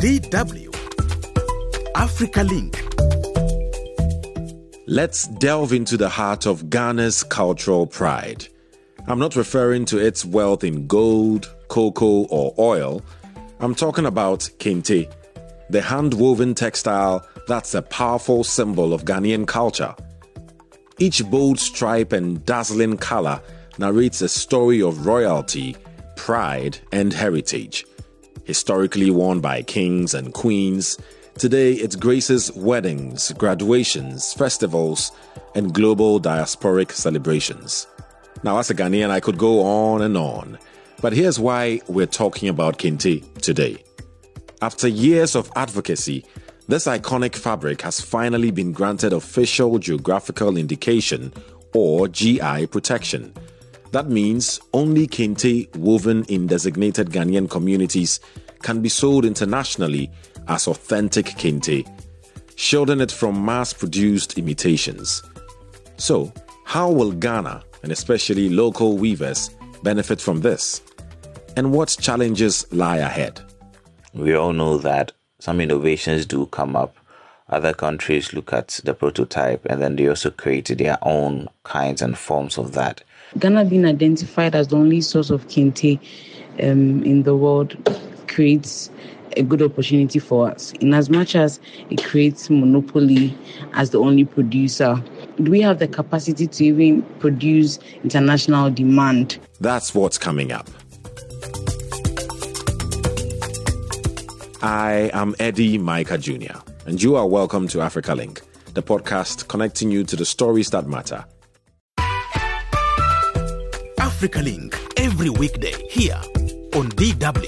DW Africa Link. Let's delve into the heart of Ghana's cultural pride. I'm not referring to its wealth in gold, cocoa, or oil. I'm talking about kente, the hand-woven textile that's a powerful symbol of Ghanaian culture. Each bold stripe and dazzling color narrates a story of royalty, pride, and heritage. Historically worn by kings and queens, today it graces weddings, graduations, festivals, and global diasporic celebrations. Now, as a Ghanaian, I could go on and on, but here's why we're talking about kente today. After years of advocacy, this iconic fabric has finally been granted official geographical indication, or GI protection. That means only kente woven in designated Ghanaian communities can be sold internationally as authentic kente, shielding it from mass-produced imitations. So, how will Ghana, and especially local weavers, benefit from this? And what challenges lie ahead? We all know that some innovations do come up. Other countries look at the prototype and then they also create their own kinds and forms of that. Ghana being identified as the only source of kente in the world creates a good opportunity for us. In as much as it creates monopoly as the only producer, do we have the capacity to even produce international demand? That's what's coming up. I am Eddie Micah Jr., and you are welcome to Africa Link, the podcast connecting you to the stories that matter. Africa Link, every weekday here on DW.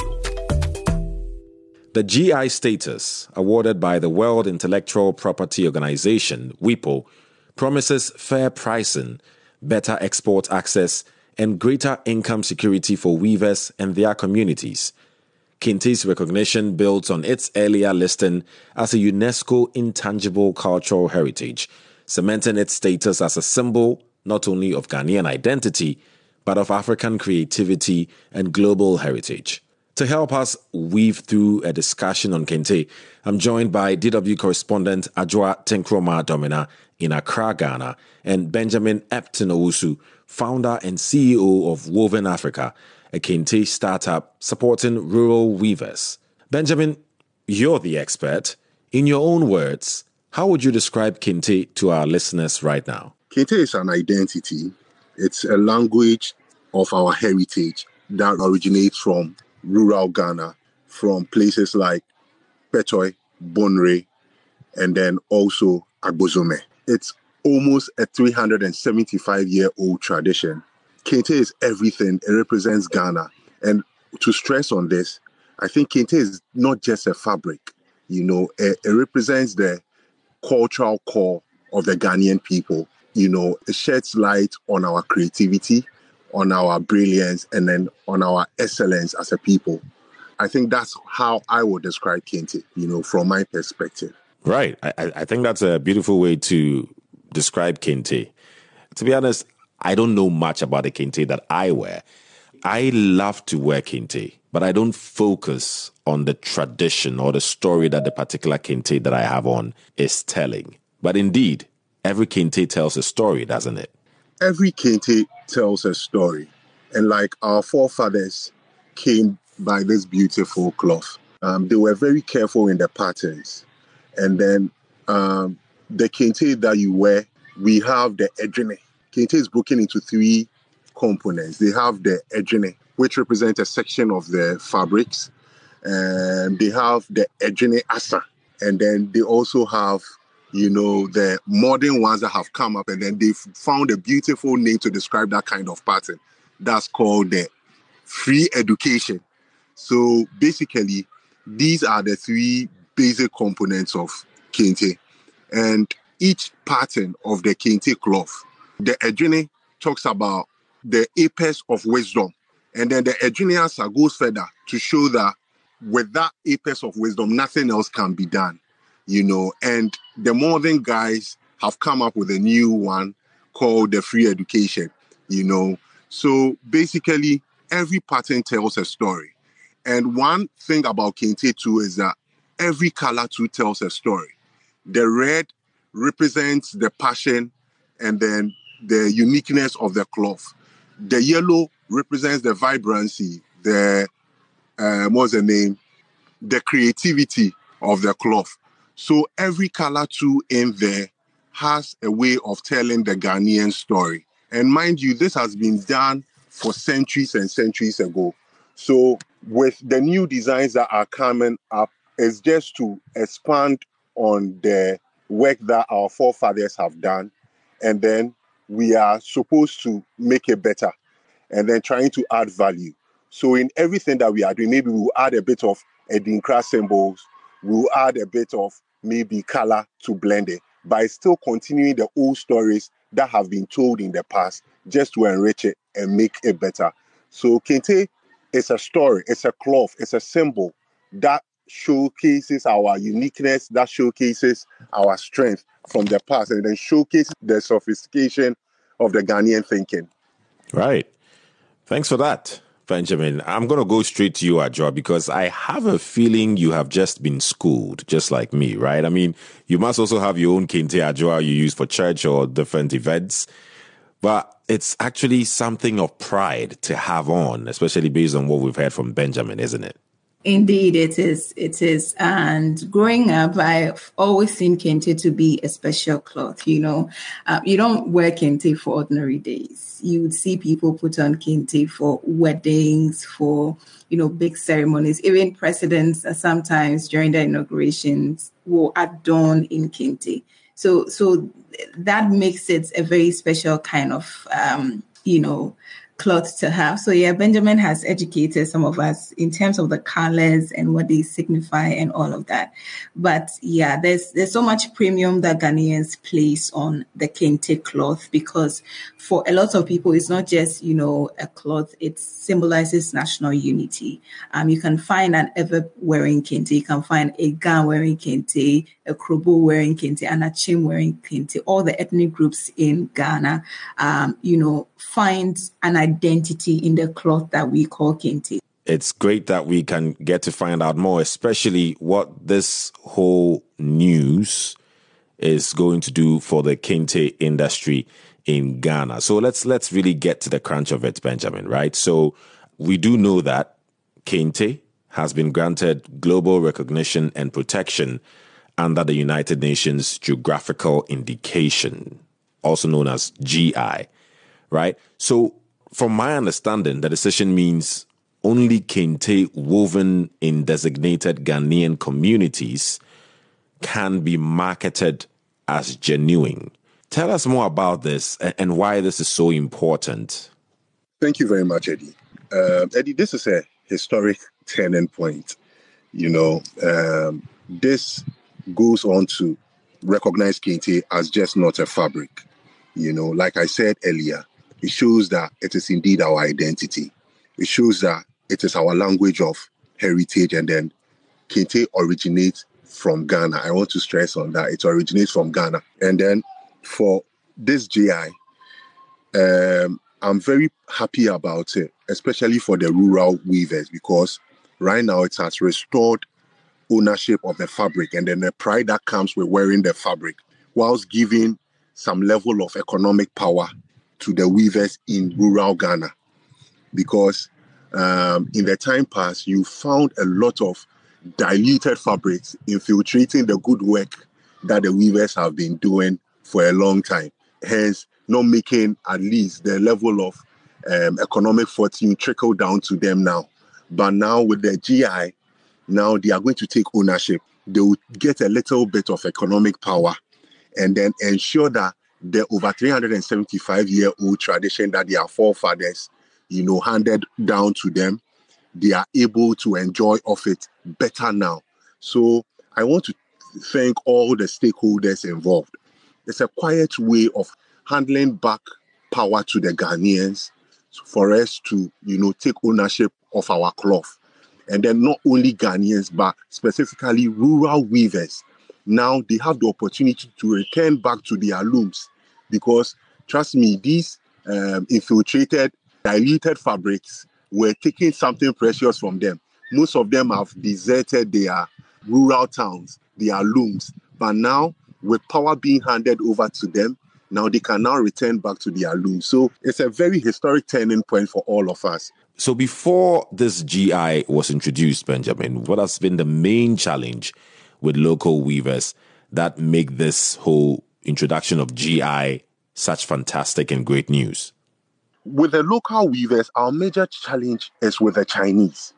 The GI status, awarded by the World Intellectual Property Organization, WIPO, promises fair pricing, better export access, and greater income security for weavers and their communities. Kente's recognition builds on its earlier listing as a UNESCO intangible cultural heritage, cementing its status as a symbol not only of Ghanaian identity, but of African creativity and global heritage. To help us weave through a discussion on kente, I'm joined by DW correspondent Adwoa Tenkroma Domina in Accra, Ghana, and Benjamin Epton Owusu, founder and CEO of Woven Africa, a kente startup supporting rural weavers. Benjamin, you're the expert. In your own words, how would you describe kente to our listeners right now? Kente is an identity. It's a language of our heritage that originates from rural Ghana, from places like Petoi, Bonre, and then also Agbozome. It's almost a 375-year-old tradition. Kente is everything. It represents Ghana. And to stress on this, I think kente is not just a fabric. It represents the cultural core of the Ghanaian people. It sheds light on our creativity, on our brilliance, and then on our excellence as a people. I think that's how I would describe kente, from my perspective. Right. I think that's a beautiful way to describe kente. To be honest, I don't know much about the kente that I wear. I love to wear kente, but I don't focus on the tradition or the story that the particular kente that I have on is telling. But indeed, every kente tells a story, doesn't it? Every kente tells a story. And like our forefathers came by this beautiful cloth. They were very careful in the patterns. And then the kente that you wear, we have the ejene. Kente is broken into three components. They have the ejene, which represents a section of the fabrics. And they have the ejene asa. And then they also have the modern ones that have come up, and then they've found a beautiful name to describe that kind of pattern. That's called the free education. So basically, these are the three basic components of kente. And each pattern of the kente cloth, the ejene talks about the apex of wisdom. And then the ejene asa goes further to show that with that apex of wisdom, nothing else can be done. And the modern guys have come up with a new one called the free education, So basically, every pattern tells a story. And one thing about kente too is that every color too tells a story. The red represents the passion and then the uniqueness of the cloth. The yellow represents the vibrancy, the what's the name? The creativity of the cloth. So every color too in there has a way of telling the Ghanaian story. And mind you, this has been done for centuries and centuries ago. So with the new designs that are coming up, it's just to expand on the work that our forefathers have done. And then we are supposed to make it better and then trying to add value. So in everything that we are doing, maybe we'll add a bit of Edinkra symbols, we'll add a bit of maybe color to blend it, but still continuing the old stories that have been told in the past just to enrich it and make it better. So Kente is a story, it's a cloth, it's a symbol that showcases our uniqueness, that showcases our strength from the past, and then showcases the sophistication of the Ghanaian thinking. Right. Thanks for that, Benjamin. I'm going to go straight to you, Adjoa, because I have a feeling you have just been schooled, just like me, right? I mean, you must also have your own Kente Adjoa you use for church or different events, but it's actually something of pride to have on, especially based on what we've heard from Benjamin, isn't it? Indeed, it is. It is. And growing up, I've always seen Kente to be a special cloth. You know, you don't wear Kente for ordinary days. You would see people put on Kente for weddings, for, you know, big ceremonies. Even presidents sometimes during their inaugurations will adorn in Kente. So that makes it a very special kind of, cloth to have. So yeah, Benjamin has educated some of us in terms of the colors and what they signify and all of that. But yeah, there's so much premium that Ghanaians place on the Kente cloth, because for a lot of people, it's not just, you know, a cloth, it symbolizes national unity. You can find an Ewe wearing Kente, you can find a Gan wearing Kente, a Krobo wearing Kente, and a Chim wearing Kente. All the ethnic groups in Ghana, find an identity in the cloth that we call Kente. It's great that we can get to find out more, especially what this whole news is going to do for the Kente industry in Ghana. So let's really get to the crunch of it, Benjamin, right? So we do know that Kente has been granted global recognition and protection under the United Nations Geographical Indication, also known as GI, right? So from my understanding, the decision means only Kente woven in designated Ghanaian communities can be marketed as genuine. Tell us more about this and why this is so important. Thank you very much, Eddie. Eddie, this is a historic turning point. This goes on to recognize Kente as just not a fabric. Like I said earlier, it shows that it is indeed our identity. It shows that it is our language of heritage, and then Kente originates from Ghana. I want to stress on that. It originates from Ghana. And then for this GI, I'm very happy about it, especially for the rural weavers, because right now it has restored ownership of the fabric and then the pride that comes with wearing the fabric, whilst giving some level of economic power to the weavers in rural Ghana. Because in the time past, you found a lot of diluted fabrics infiltrating the good work that the weavers have been doing for a long time, hence not making at least the level of economic fortune trickle down to them now. But now with the GI, now they are going to take ownership. They will get a little bit of economic power and then ensure that the over 375-year-old tradition that their forefathers, handed down to them, they are able to enjoy of it better now. So I want to thank all the stakeholders involved. It's a quiet way of handling back power to the Ghanaians for us to, take ownership of our cloth. And then not only Ghanaians, but specifically rural weavers. Now they have the opportunity to return back to their looms, because trust me, these infiltrated, diluted fabrics were taking something precious from them. Most of them have deserted their rural towns, their looms. But now, with power being handed over to them, now they can now return back to their looms. So it's a very historic turning point for all of us. So before this GI was introduced, Benjamin, what has been the main challenge with local weavers that make this whole introduction of GI such fantastic and great news? With the local weavers, our major challenge is with the Chinese.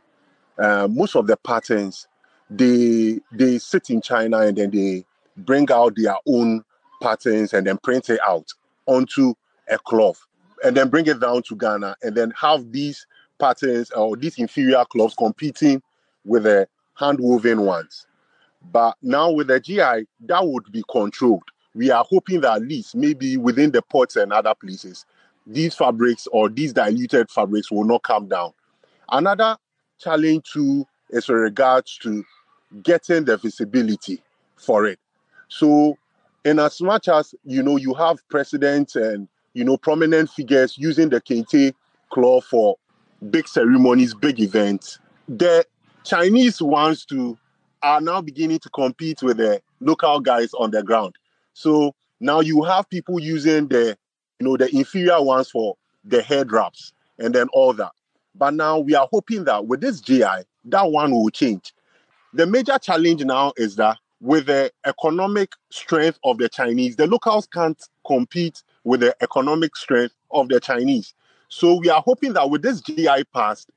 Most of the patterns, they sit in China and then they bring out their own patterns and then print it out onto a cloth and then bring it down to Ghana and then have these patterns or these inferior cloths competing with the hand-woven ones. But now with the GI, that would be controlled. We are hoping that at least maybe within the ports and other places, these fabrics or these diluted fabrics will not come down. Another challenge too is with regards to getting the visibility for it. So in as much as, you have presidents and, prominent figures using the kente cloth for big ceremonies, big events, the Chinese ones too are now beginning to compete with the local guys on the ground. So now you have people using the inferior ones for the head wraps and then all that. But now we are hoping that with this GI, that one will change. The major challenge now is that with the economic strength of the Chinese, the locals can't compete with the economic strength of the Chinese. So we are hoping that with this GI passed,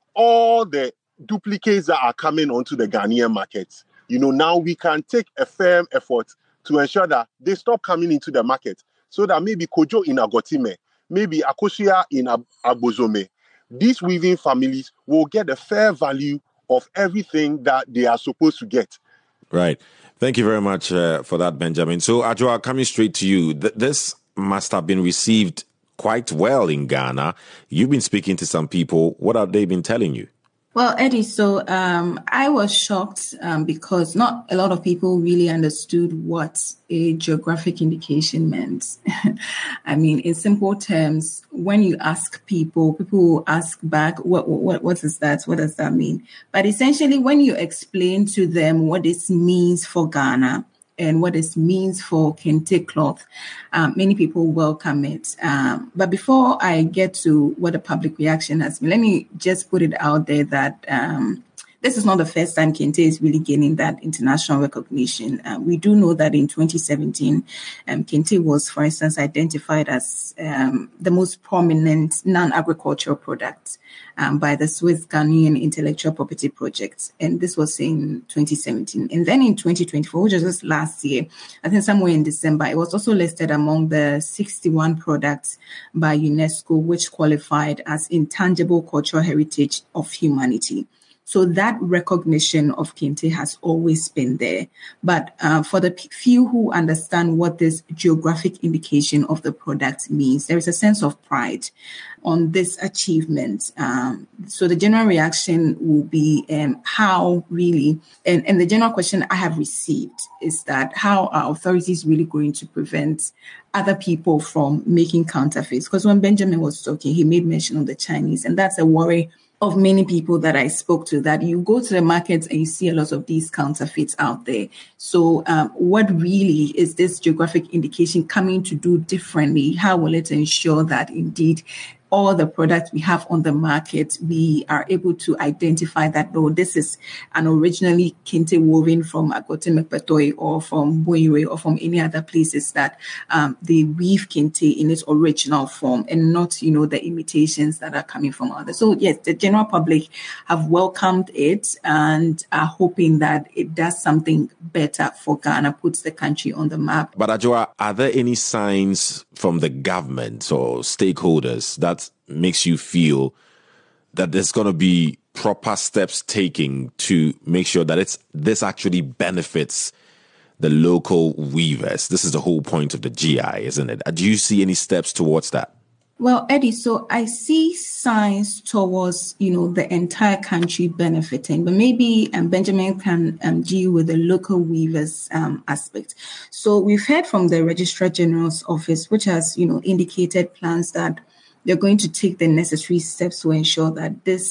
all the duplicates that are coming onto the Ghanaian markets, now we can take a firm effort to ensure that they stop coming into the market so that maybe Kojo in Agotime, maybe Akosia in Abozome, these weaving families will get a fair value of everything that they are supposed to get. Right. Thank you very much for that, Benjamin. So, Adwoa, coming straight to you, this must have been received quite well in Ghana. You've been speaking to some people. What have they been telling you? Well, Eddie, so I was shocked because not a lot of people really understood what a geographic indication meant. I mean, in simple terms, when you ask people will ask back, what is that? What does that mean? But essentially, when you explain to them what this means for Ghana, and what it means for kente cloth, many people welcome it. But before I get to what the public reaction has been, let me just put it out there that this is not the first time kente is really gaining that international recognition. We do know that in 2017, kente was, for instance, identified as the most prominent non-agricultural product by the Swiss Ghanaian Intellectual Property Project. And this was in 2017. And then in 2024, which was just last year, I think somewhere in December, it was also listed among the 61 products by UNESCO, which qualified as intangible cultural heritage of humanity. So that recognition of kente has always been there. But for the few who understand what this geographic indication of the product means, there is a sense of pride on this achievement. So the general reaction will be how really, and the general question I have received is that how are authorities really going to prevent other people from making counterfeits? Because when Benjamin was talking, he made mention of the Chinese, and that's a worry of many people that I spoke to, that you go to the markets and you see a lot of these counterfeits out there. So what really is this geographic indication coming to do differently? How will it ensure that indeed all the products we have on the market, we are able to identify that, no, this is an originally kente woven from Agote Mekpetoi or from Boire or from any other places that they weave kente in its original form and not, the imitations that are coming from others. So yes, the general public have welcomed it and are hoping that it does something better for Ghana, puts the country on the map. But Adwoa, are there any signs from the government or stakeholders that makes you feel that there's going to be proper steps taken to make sure that this actually benefits the local weavers? This is the whole point of the GI, isn't it? Do you see any steps towards that? Well, Eddie, so I see signs towards, the entire country benefiting, but maybe Benjamin can deal with the local weavers aspect. So we've heard from the Registrar General's office, which has, indicated plans that they're going to take the necessary steps to ensure that this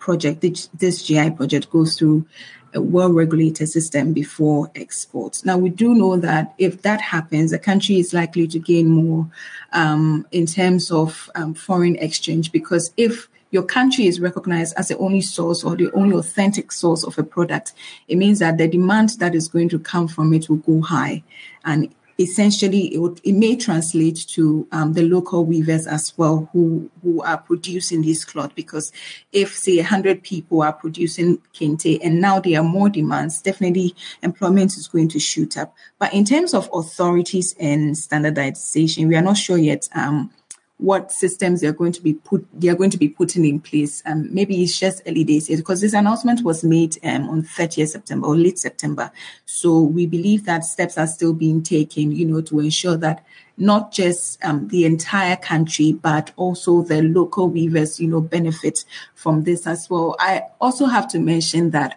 project, this GI project, goes through a well-regulated system before export. Now, we do know that if that happens, the country is likely to gain more in terms of foreign exchange, because if your country is recognized as the only source or the only authentic source of a product, it means that the demand that is going to come from it will go high. And essentially, it may translate to the local weavers as well who are producing this cloth, because if, say, 100 people are producing kente and now there are more demands, definitely employment is going to shoot up. But in terms of authorities and standardization, we are not sure yet what systems they are going to be putting in place. Maybe it's just early days, because this announcement was made on 30th September or late September. So we believe that steps are still being taken, to ensure that not just the entire country, but also the local weavers, benefit from this as well. I also have to mention that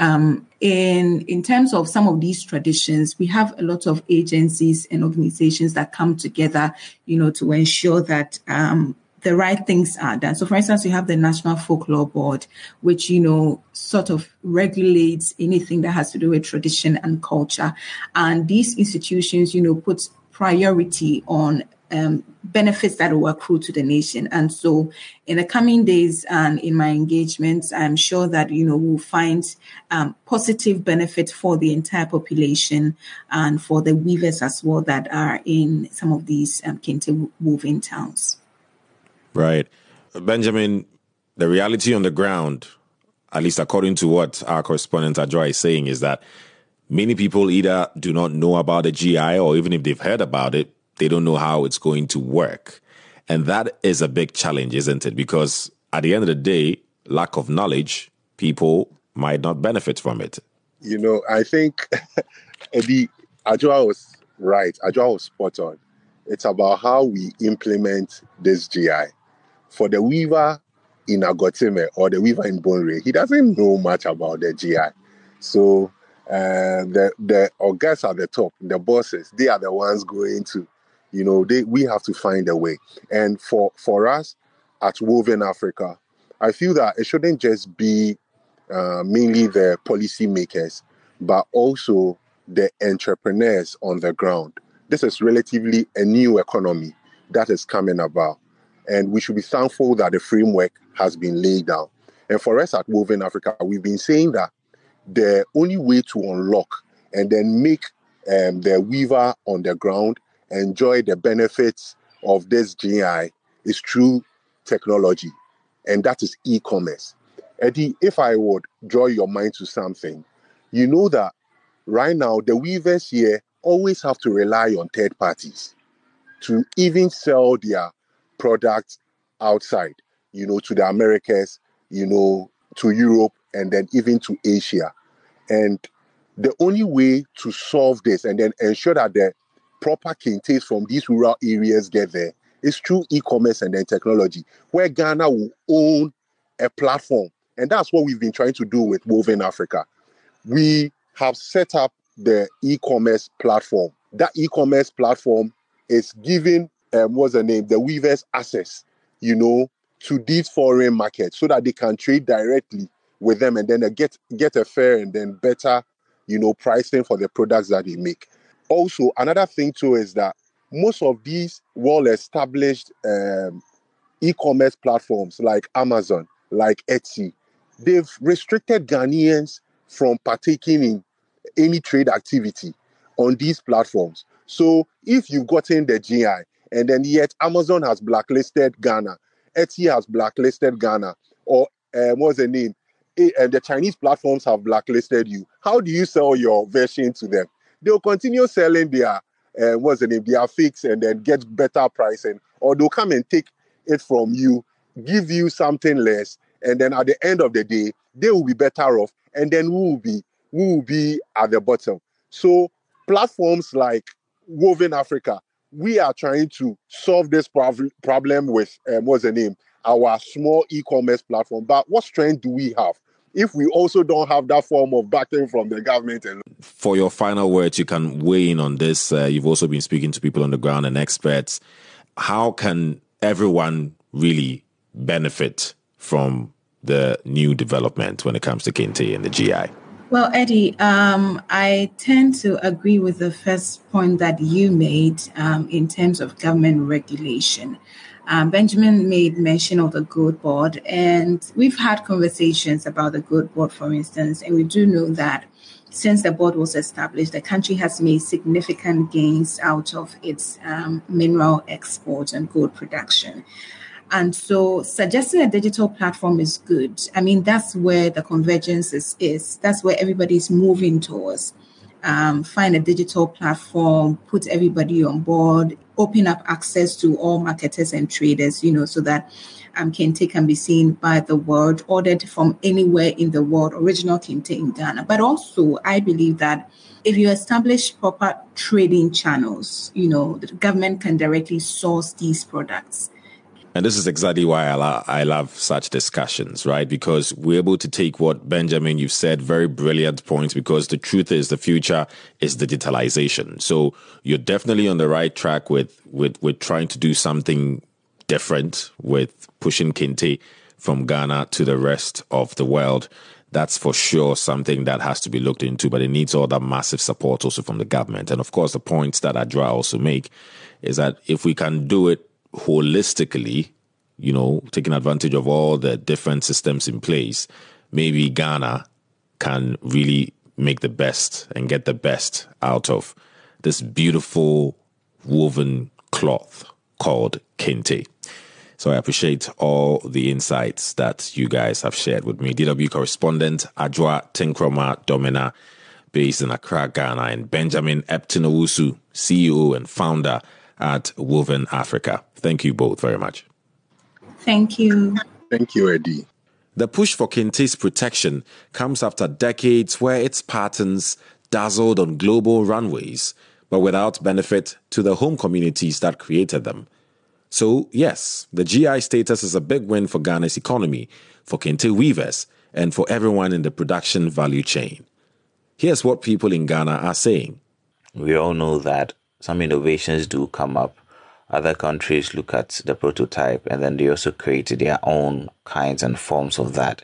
in terms of some of these traditions, we have a lot of agencies and organizations that come together, to ensure that the right things are done. So, for instance, we have the National Folklore Board, which, sort of regulates anything that has to do with tradition and culture. And these institutions, put priority on benefits that will accrue to the nation. And so in the coming days and in my engagements, I'm sure that, we'll find positive benefits for the entire population and for the weavers as well that are in some of these kente woven towns. Right. Benjamin, the reality on the ground, at least according to what our correspondent Adjoa is saying, is that many people either do not know about the GI, or even if they've heard about it, they don't know how it's going to work. And that is a big challenge, isn't it? Because at the end of the day, lack of knowledge, people might not benefit from it. I think Eddie, Adjoa was right. Adjoa was spot on. It's about how we implement this GI. For the weaver in Agotime or the weaver in Bonre, he doesn't know much about the GI. So the guys at the top, the bosses, they are the ones going to, we have to find a way. And for us at Woven Africa, I feel that it shouldn't just be mainly the policymakers, but also the entrepreneurs on the ground. This is relatively a new economy that is coming about. And we should be thankful that the framework has been laid down. And for us at Woven Africa, we've been saying that the only way to unlock and then make the weaver on the ground enjoy the benefits of this GI is through technology, and that is e-commerce. Eddie, if I would draw your mind to something, you know that right now the weavers here always have to rely on third parties to even sell their products outside, to the Americas, to Europe, and then even to Asia. And the only way to solve this and then ensure that the proper kentes from these rural areas get there is through e-commerce and then technology, where Ghana will own a platform. And that's what we've been trying to do with Woven Africa. We have set up the e-commerce platform. That e-commerce platform is giving, the weavers access, to these foreign markets so that they can trade directly with them and then get a fair and then better, pricing for the products that they make. Also, another thing too is that most of these well-established e-commerce platforms like Amazon, like Etsy, they've restricted Ghanaians from partaking in any trade activity on these platforms. So if you've gotten the GI and then yet Amazon has blacklisted Ghana, Etsy has blacklisted Ghana, or the Chinese platforms have blacklisted you, how do you sell your version to them? They'll continue selling their fakes and then get better pricing, or they'll come and take it from you, give you something less, and then at the end of the day, they will be better off, and then we will be at the bottom. So platforms like Woven Africa, we are trying to solve this problem with our small e-commerce platform. But what strength do we have if we also don't have that form of backing from the government? For your final words, you can weigh in on this. You've also been speaking to people on the ground and experts. How can everyone really benefit from the new development when it comes to Kente and the GI? Well, Eddie, I tend to agree with the first point that you made in terms of government regulation. Benjamin made mention of the Gold Board, and we've had conversations about the Gold Board, for instance, and we do know that since the board was established, the country has made significant gains out of its mineral exports and gold production. And so suggesting a digital platform is good. I mean, that's where the convergence is. That's where everybody's moving towards. Find a digital platform, put everybody on board, open up access to all marketers and traders, so that Kente can be seen by the world, ordered from anywhere in the world, original Kente in Ghana. But also, I believe that if you establish proper trading channels, the government can directly source these products. And this is exactly why I love such discussions, right? Because we're able to take what, Benjamin, you've said, very brilliant points, because the truth is the future is digitalization. So you're definitely on the right track with trying to do something different with pushing Kente from Ghana to the rest of the world. That's for sure something that has to be looked into, but it needs all that massive support also from the government. And of course, the points that Adwoa also make is that if we can do it holistically, taking advantage of all the different systems in place, maybe Ghana can really make the best and get the best out of this beautiful woven cloth called Kente. So I appreciate all the insights that you guys have shared with me. DW correspondent Adwoa Tinkroma Domina, based in Accra, Ghana, and Benjamin Epton Owusu, CEO and founder at Woven Africa. Thank you both very much. Thank you. Thank you, Eddie. The push for Kente's protection comes after decades where its patterns dazzled on global runways, but without benefit to the home communities that created them. So, yes, the GI status is a big win for Ghana's economy, for Kente weavers, and for everyone in the production value chain. Here's what people in Ghana are saying. We all know that some innovations do come up. Other countries look at the prototype and then they also create their own kinds and forms of that.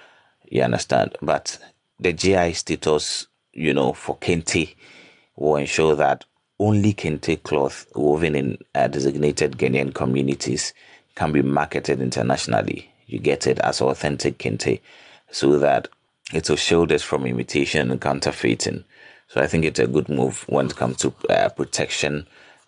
You understand? But the GI status, for Kente will ensure that only Kente cloth woven in designated Ghanaian communities can be marketed internationally. You get it as authentic Kente, so that it will shield us from imitation and counterfeiting. So I think it's a good move when it comes to protection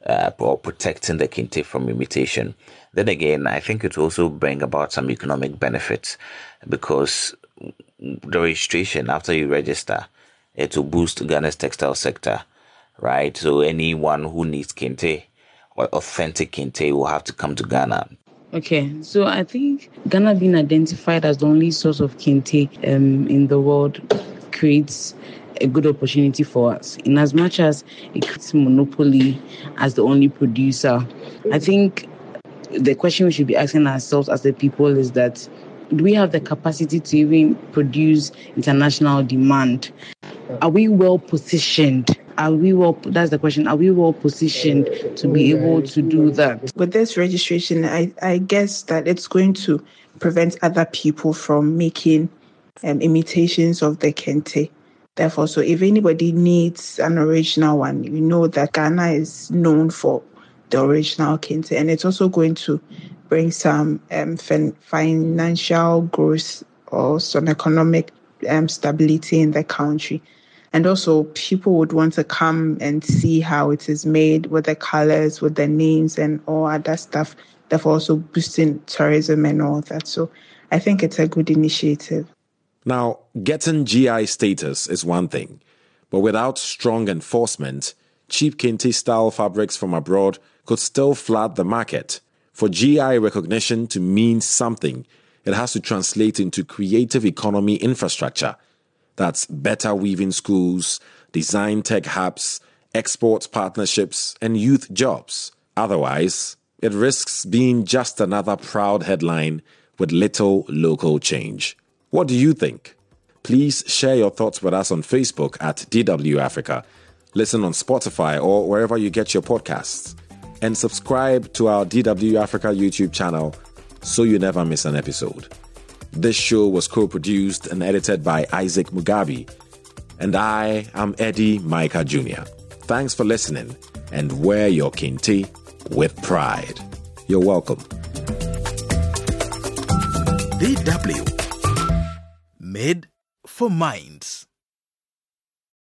or protecting the Kente from imitation. Then again, I think it will also bring about some economic benefits, because the registration, after you register, it will boost Ghana's textile sector, right? So anyone who needs Kente or authentic Kente will have to come to Ghana. Okay, so I think Ghana being identified as the only source of Kente in the world creates a good opportunity for us, in as much as it creates monopoly as the only producer. I think the question we should be asking ourselves as the people is that, do we have the capacity to even produce international demand? Are we well positioned? That's the question. Are we well positioned to be able to do that? With this registration, I guess that it's going to prevent other people from making imitations of the Kente. Therefore, so if anybody needs an original one, you know that Ghana is known for the original Kente. And it's also going to bring some financial growth or some economic stability in the country. And also, people would want to come and see how it is made, with the colors, with the names and all other stuff. Therefore, also boosting tourism and all that. So I think it's a good initiative. Now, getting GI status is one thing, but without strong enforcement, cheap Kente-style fabrics from abroad could still flood the market. For GI recognition to mean something, it has to translate into creative economy infrastructure. That's better weaving schools, design tech hubs, export partnerships, and youth jobs. Otherwise, it risks being just another proud headline with little local change. What do you think? Please share your thoughts with us on Facebook at DW Africa. Listen on Spotify or wherever you get your podcasts. And subscribe to our DW Africa YouTube channel so you never miss an episode. This show was co-produced and edited by Isaac Mugabe. And I am Eddie Micah Jr. Thanks for listening, and wear your kente with pride. You're welcome. DW. Made for Minds.